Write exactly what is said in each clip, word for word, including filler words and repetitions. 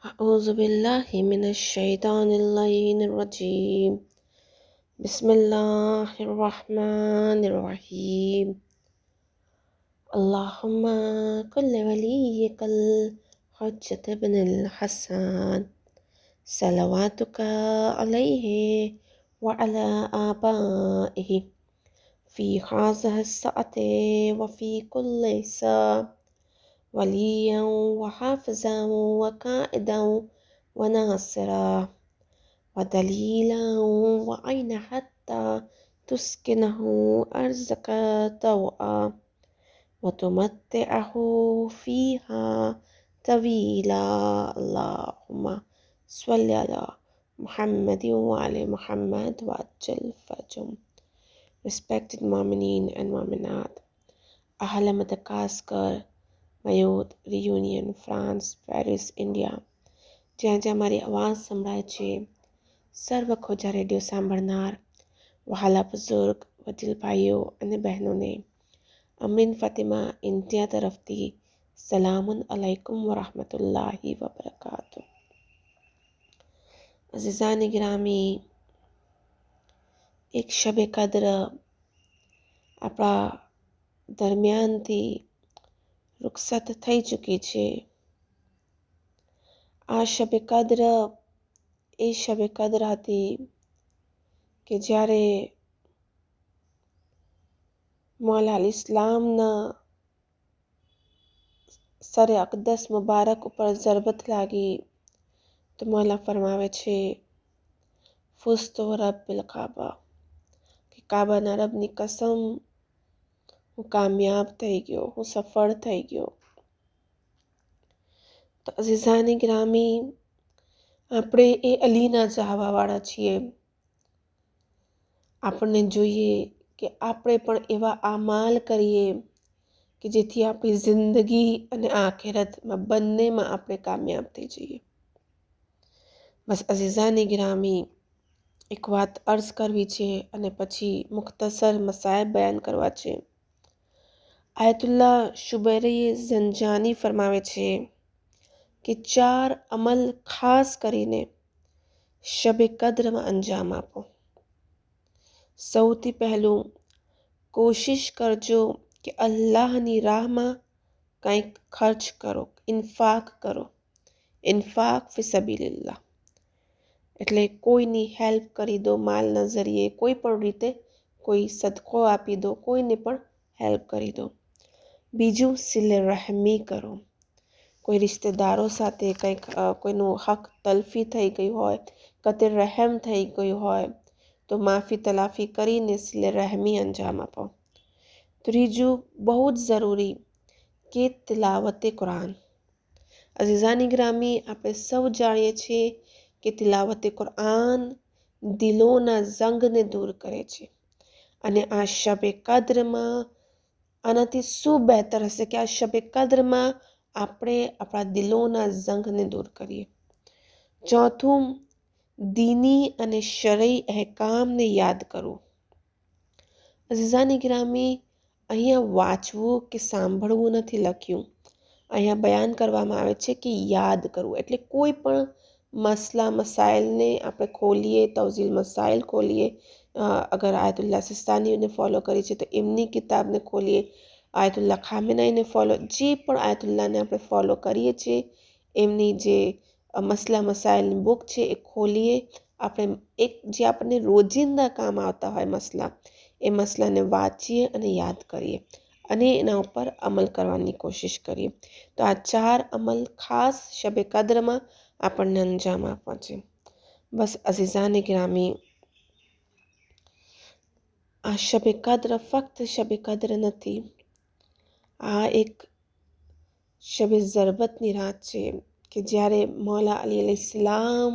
أعوذ بالله من الشيطان اللعين الرجيم بسم الله الرحمن الرحيم اللهم كل وليك الحجة بن الحسن صلواتك عليه وعلى آبائه في هذه الساعة وفي كل ساعة وليا وحافظا وقائدا وناصرا ودليلا وعين حتى تسكنه أرزك طوعا وتمتعه فيها طويلا. اللهم صل على محمد وعلى محمد وعجل فرجهم. Respected Mu'mineen and Mu'minat, Ahla Madagascar, Mayot, Reunion, France, Paris, India, જ્યાં જ્યાં મારી આવાજ સંભળાય છે, સર્વ ખોજા રેડિયો સાંભળનાર વહાલા બુઝુર્ગ વડીલ ભાઈઓ અને બહેનોને અમરીન ફાતિમા ઇન્ડિયા તરફથી સલામુન અલૈકુમ વરહમતુલ્લાહિ વબરકાતુ. અઝીઝાન ગ્રામી, એક શબે કદ્ર આપણા દરમિયાનથી રૂખસત થઈ ચૂકી છે. આ શબે કદ્ર એ શબે કદ્ર હતી કે જ્યારે મૌલા અલ ઇસ્લામના સરે અકદસ મુબારક ઉપર ઝરબત લાગી તો મૌલા ફરમાવે છે, ફુસ્તો રબ્બિલ કાબા, કે કાબાના રબની કસમ, હું કામયાબ થઈ ગયો, હું સફળ થઈ ગયો. તો અઝીઝાની ગ્રામી, આપણે એ અલીના ચાહવાવાળા છીએ. આપણને જોઈએ કે આપણે પણ એવા આમાલ કરીએ કે જેથી આપણી જિંદગી અને આખિરતમાં બંનેમાં આપણે કામયાબ થઈ જઈએ. બસ અઝીઝાની ગ્રામી, એક વાત અર્ઝ કરવી છે અને પછી મુખ્તસર મસાયબ બયાન કરવા છે. આયતુલ્લાહ શુબૈરી ઝંજાની ફરમાવે છે કે ચાર અમલ ખાસ કરીને શબે કદ્રમાં અંજામ આપો. સૌથી પહેલું, કોશિશ કરજો કે અલ્લાહની રાહમાં કંઈક ખર્ચ કરો, ઇન્ફાક કરો. ઇન્ફાક ફી સબીલિલ્લાહ એટલે કોઈની હેલ્પ કરી દો, માલના ઝરીએ કોઈ પણ રીતે કોઈ સદકો આપી દો, કોઈને પણ હેલ્પ કરી દો. બીજું, સિલે રહેમી કરો. કોઈ રિશ્તેદારો સાથે કંઈક કોઈનું હક તલફી થઈ ગયું હોય, કતે રહેમ થઈ ગયું હોય તો માફી તલાફી કરીને સિલે રહેમી અંજામ આપો. ત્રીજું, બહુ જ જરૂરી કે તિલાવતે કુરાન. અઝીઝાની ગ્રામી, આપણે સૌ જાણીએ છીએ કે તિલાવતે કુરાન દિલોના ઝંગને દૂર કરે છે અને આ શબે કદ્રમાં આનાથી શું બહેતર હશે કે આ શબે કદ્રમાં આપણે આપણા દિલોના ઝંગને દૂર કરીએ. ચોથું, દીની અને શરઈ અહેકામને યાદ કરવું. અઝીઝાની ગ્રામી, અહીંયા વાંચવું કે સાંભળવું નથી લખ્યું, અહીંયા બયાન કરવામાં આવે છે કે યાદ કરવું. એટલે કોઈ પણ મસલા મસાઇલને આપણે ખોલીએ, તવઝીલ મસાઇલ ખોલીએ, અગર આયતુલ્લાહ સિસ્તાનીને ફોલો કરી છે તો એમની કિતાબને ખોલીએ, આયતુલ્લાહ ખામેનાઈને ફોલો, જે પણ આયતુલ્લાહને આપણે ફોલો કરીએ છીએ એમની જે મસલા મસાઇલની બુક છે એ ખોલીએ. આપણે એક જે આપણને રોજિંદા કામ આવતા હોય મસલા, એ મસલાને વાંચીએ અને યાદ કરીએ અને એના ઉપર અમલ કરવાની કોશિશ કરીએ. તો આ ચાર અમલ ખાસ શબે કદ્રમાં આપણને અંજામ આપવા છે. બસ અઝીઝાને ગ્રામી, આ શબે કદ્ર ફક્ત શબે કદ્ર નથી, આ એક શબે ઝરબતની રાત છે કે જ્યારે મૌલા અલી અલૈહિસ્સલામ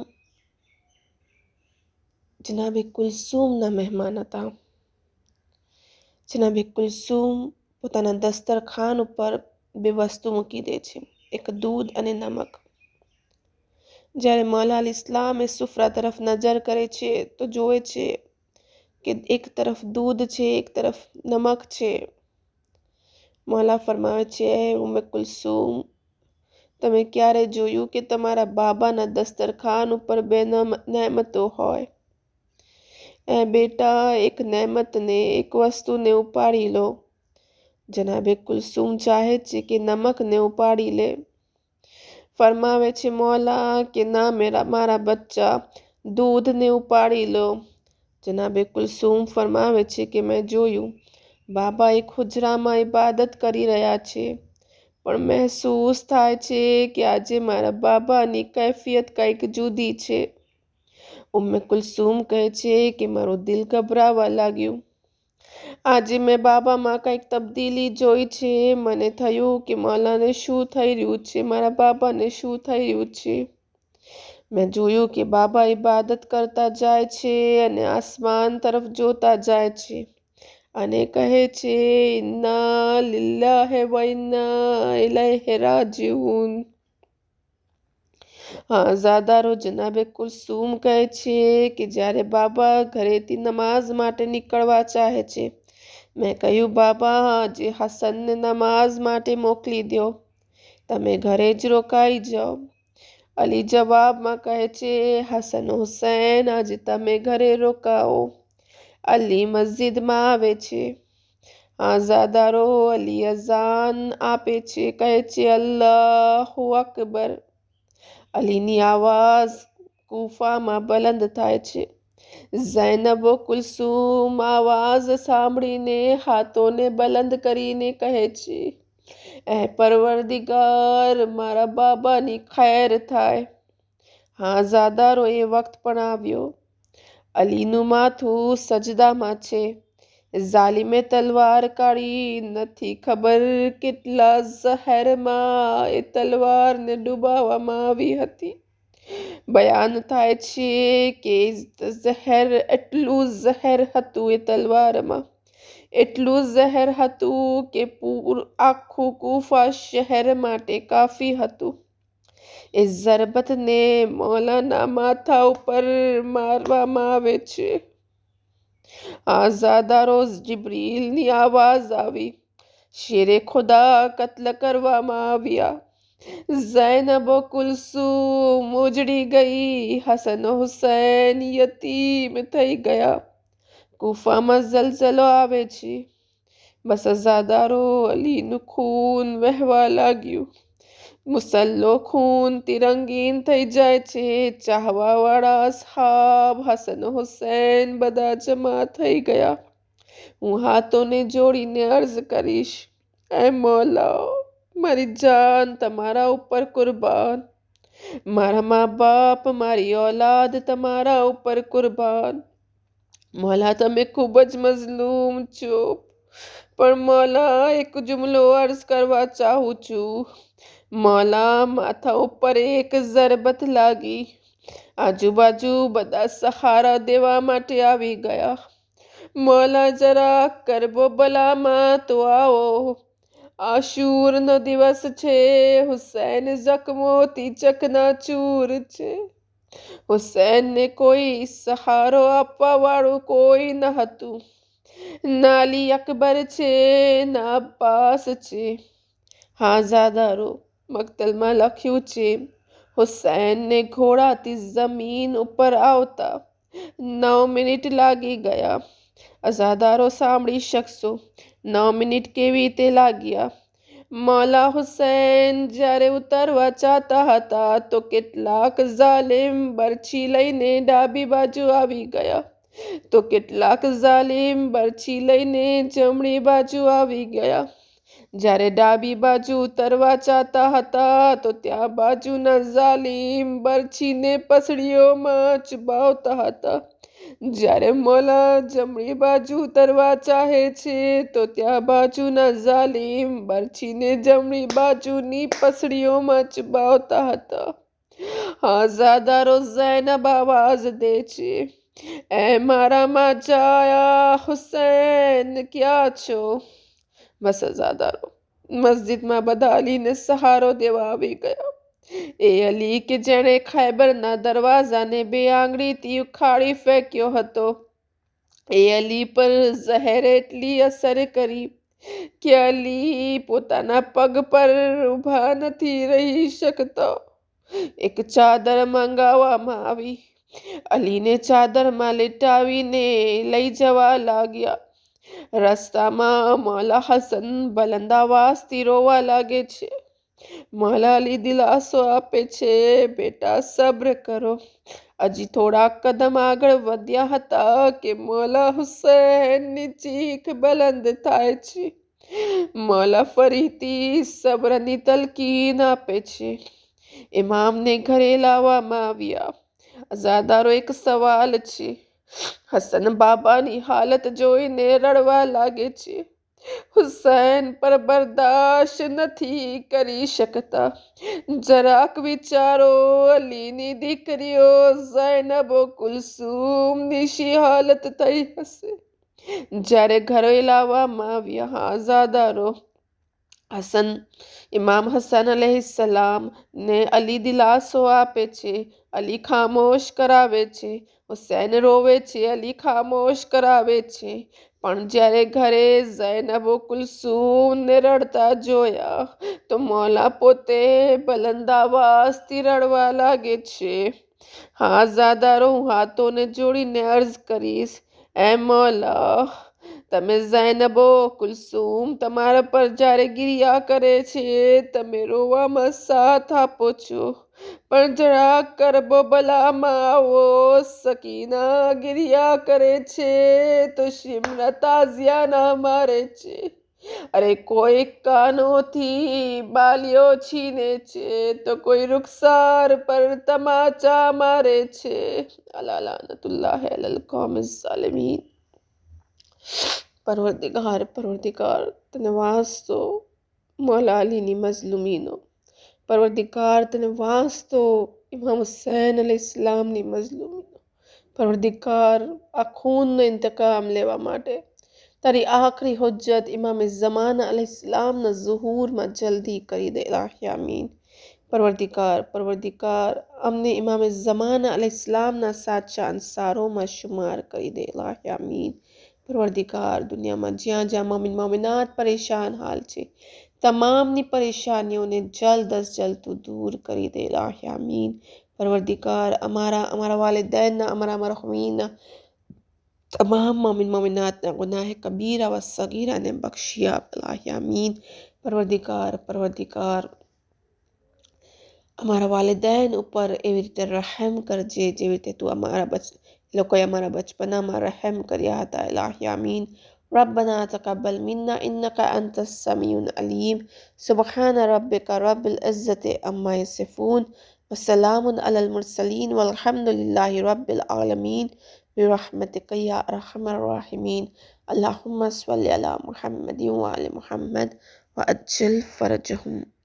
જનાબે કુલસુમના મહેમાન હતા. જનાબે કુલસુમ પોતાના દસ્તરખાન ઉપર બે વસ્તુ મૂકી દે છે, એક દૂધ અને નમક. જ્યારે મૌલા અલી ઇસ્લામ એ સુફરા તરફ નજર કરે છે તો જોવે છે કે એક તરફ દૂધ છે, એક તરફ નમક છે. મૌલા ફરમાવે છે, ઉમ્મે કુલસુમ, તમે ક્યારે જોયું કે તમારા બાબાના દસ્તરખાન ઉપર બે નહેમતો હોય? એ બેટા, એક નહેમતને, એક વસ્તુને ઉપાડી લો. જનાબે કુલસુમ ચાહે છે કે નમકને ઉપાડી લે. ફરમાવે છે મૌલા કે ના મેરા મારા બચ્ચા, દૂધને ઉપાડી લો. જનાબે કુલસુમ ફરમાવે છે કે મેં જોયું બાબા એક હુજરામાં ઇબાદત કરી રહ્યા છે, પણ મહેસૂસ થાય છે કે આજે મારા બાબાની કૈફિયત કંઈક જુદી છે. ઉમ્મે કુલસુમ કહે છે કે મારું દિલ ગભરાવા લાગ્યું. આજે મેં બાબામાં કંઈક તબદીલી જોઈ છે. મને થયું કે મૌલાને શું થઈ રહ્યું છે, મારા બાબાને શું થઈ રહ્યું છે. મેં જોયું કે બાબા ઇબાદત કરતા જાય છે અને આસમાન તરફ જોતા જાય છે અને કહે છે, ઇન્ના લિલ્લાહિ વ ઇન્ના ઇલૈહિ રાજીઉન. હા ઝાદારો, જનાબે કુલસુમ કહે છે કે જ્યારે બાબા ઘરેથી નમાઝ માટે નીકળવા ચાહે છે, મેં કહ્યું બાબા આજે હસનને નમાઝ માટે મોકલી દો, તમે ઘરે જ રોકાઈ જાઓ. અલી જવાબમાં કહે છે, હસન હુસૈન આજે તમે ઘરે રોકાઓ, અલી મસ્જિદમાં આવે છે. હા ઝાદારો, અલી અઝાન આપે છે, કહે છે અલ્લાહુ અકબર. અલીની આવાજ કૂફામાં બલંદ થાય છે. ઝૈનબ કુલસુમ આવાજ સાંભળીને હાથોને બલંદ કરીને કહે છે, એ પરવરદિગાર, મારા બાબાની ખૈર થાય. હા ઝાદારો, એ વખત પણ આવ્યો. અલીનું માથું સજદામાં છે. ઝાલિમે તલવાર કાઢી, નથી ખબર કેટલા ઝહેરમાં એ તલવારને ડૂબાવવામાં આવી હતી. બયાન થાય છે કે ઝહેર, એટલું ઝહેર હતું એ તલવારમાં, એટલું ઝહેર હતું કે પૂર આખું કૂફા શહેર માટે કાફી હતું. એ ઝરબતને મૌલાના માથા ઉપર મારવામાં આવે છે. આ ઝાદારો, જિબ્રીલની આવાજ આવી, શેરે ખુદા કત્લ કરવામાં આવ્યા. ઝૈનબ કુલસુમ ઉજડી ગઈ. હસન હુસૈન યતીમ થઈ ગયા. કૂફામાં ઝલઝલો આવે છે. બસ ઝાદારો, અલીનું ખૂન વહેવા લાગ્યું. મુસલ્લો ખૂનથી રંગીન થઈ જાય છે. ચાહવાવાળા અસહાબ, હસન હુસૈન બધા જમા થઈ ગયા. હું હાથોને જોડીને અર્ઝ કરીશ, એ મૌલા, મારી જાન તમારા ઉપર કુરબાન, મારા મા બાપ, મારી ઓલાદ તમારા ઉપર કુરબાન. મૌલા, તમે ખૂબ જ મઝલૂમ છો, પણ મૌલા એક જુમલો અર્ઝ કરવા ચાહું છું. મૌલા, માથા ઉપર એક ઝરબત લાગી. આજુબાજુ બધા સહારા દેવા માટે આવી ગયા. મૌલા, જરા કરબો બલામાં તો આવો. આશુરનો દિવસ છે. હુસૈન જખ્મોથી ચકનાચૂર છે. હુસૈનને કોઈ સહારો આપવા વાળું કોઈ ન હતું. ના અલી અકબર છે, ના અબ્બાસ છે. હા ઝાદારો, મક્તલમાં લખ્યું છે, હુસૈનને ઘોડાથી જમીન ઉપર આવતા નવ મિનિટ લાગી ગયા. ઝાદારો, સાંભળી શકશો નવ મિનિટ કેવી રીતે લાગ્યા? મૌલા હુસૈન જ્યારે ઉતરવા ચાહતા હતા તો કેટલાક ઝાલિમ બરછી લઈને ડાબી બાજુ આવી ગયા, તો કેટલાક ઝાલિમ બરછી લઈને જમણી બાજુ આવી ગયા. જ્યારે ડાબી બાજુ ઉતરવા ચાહતા હતા તો ત્યાં બાજુના ઝાલિમ બરછીને પસડીઓમાં ચબાવતા હતા. જ્યારે મૌલા જમણી બાજુ ઉતરવા ચાહે છે તો ત્યાં બાજુના ઝાલિમ બરછીને જમણી બાજુની પસડીઓમાં ચબાવતા હતા. હા ઝાદારો, ઝૈનબ આવાજ દે છે, એ મારા માજાયા હુસૈન, ક્યાં છો? બસ ઝાદારો, મસ્જિદમાં બધા અલીને સહારો દેવા આવી ગયા. એ અલી કે જેણે ખૈબરના દરવાજાને બે આંગળીથી ઉખાડી ફેંક્યો હતો. એ અલી પર ઝહેર એટલી અસર કરી કે અલી પોતાના પગ પર ઊભા નથી રહી શકતો. એક ચાદર મંગાવવામાં આવી. અલીને ચાદરમાં લેટાવીને લઈ જવા લાગ્યા. રસ્તામાં મૌલા હસન બલંદ અવાજથી રોવા લાગે છે. મૌલા અલી દિલાસો આપે છે, બેટા સબ્ર કરો. હજી થોડા કદમ આગળ વધ્યા હતા કે મૌલા હુસૈનની ચીખ બલંદ થાય છે. મૌલા ફરીથી સબ્રની તલકીન આપે છે. ઇમામને ઘરે લાવવામાં આવ્યા. અઝાદારો એક સવાલ છે. હસન બાબાની હાલત જોઈને રડવા લાગે છે. હુસૈન પર બરદાશ્ત નથી કરી શકતા. જરાક વિચારો, અલીની દીકરીઓ ઝૈનબ કુલસુમની શી હાલત થઈ હશે. જ્યારે ઘરે લાવવામાં આવ્યા આઝાદારો હસન ઇમામ હસન અલૈહિસ્સલામ ને અલી દિલાસો આપે છે. અલી ખામોશ કરાવે છે. હુસૈન રોવે છે. અલી ખામોશ કરાવે છે. પણ જ્યારે ઘરે ઝૈનબ કુલસુમને રડતા જોયા તો મૌલા પોતે બલંદ અવાજથી રડવા લાગે છે. હા ઝાદારો, હું હાથોને જોડીને અર્ઝ કરીશ, એ મૌલા, તમે ઝૈનબો કુલસુમ તમારા પર જ્યારે ગિરિયા કરે છે તમે રોવામાં સાથ આપો છો, પણ જરાક કરબલામાં આવો. સકીના ગિરિયા કરે છે તો શિમલા તાઝિયાના મારે છે. અરે કોઈ કાનોથી બાલીઓ છીને છે તો કોઈ રૂખસાર પર તમાચા મારે છે. અલા લાનતુલ્લાહ અલલ કૌમિ ઝાલિમીન. પરવરદિગાર પરવરદિગાર તને વાસ્તો મૌલા અલીની મઝલુમીનો. પરવરદિગાર તને વાસ્તો ઇમામ હુસૈન અલૈહિસ્સલામની મઝલુમીનો. પરવરદિગાર આ ખૂનનો ઇંતકામ લેવા માટે તારી આખરી હુજ્જત ઇમામ ઝમાના અલૈહિસ્સલામના ઝુહૂરમાં જલ્દી કરી દે. ઇલાહી આમીન. પરવરદિગાર પરવરદિગાર અમને ઇમામ ઝમાના અલૈહિસ્સલામના સાચા અંસારોમાં શુમાર કરી દે. ઇલાહી આમીન. પરવરદિગાર દુનિયામાં જ્યાં જ્યાં મોમિન મોમિનાત પરેશાન હાલ છે તમામની પરેશાનીઓને જલ્દ અજ જલ્દ તું દૂર કરી દે. ઇલાહી આમીન. પરવરદિગાર અમારા અમારા વાલિदैन અમારા મરહૂમીના તમામ મોમિન મોમિનાતના ગુનાહ કબીરા વ સગીરાને બખ્શી આપ. ઇલાહી આમીન. પરવરદિગાર પરવરદિગાર અમારા વાલિदैन ઉપર એવી રીતે રહેમ કરજે જેવી રીતે તું અમારા બચ લોકોએ અમારા બચપનામાં રહેમ કર્યા હતા. ઇલાહી આમીન. ربنا تقبل منا إنك أنت السميع العليم. سبحان ربك رب العزة عما يصفون وسلام على المرسلين والحمد لله رب العالمين برحمتك يا أرحم الراحمين. اللهم صل على محمد وعلى محمد وأجل فرجهم.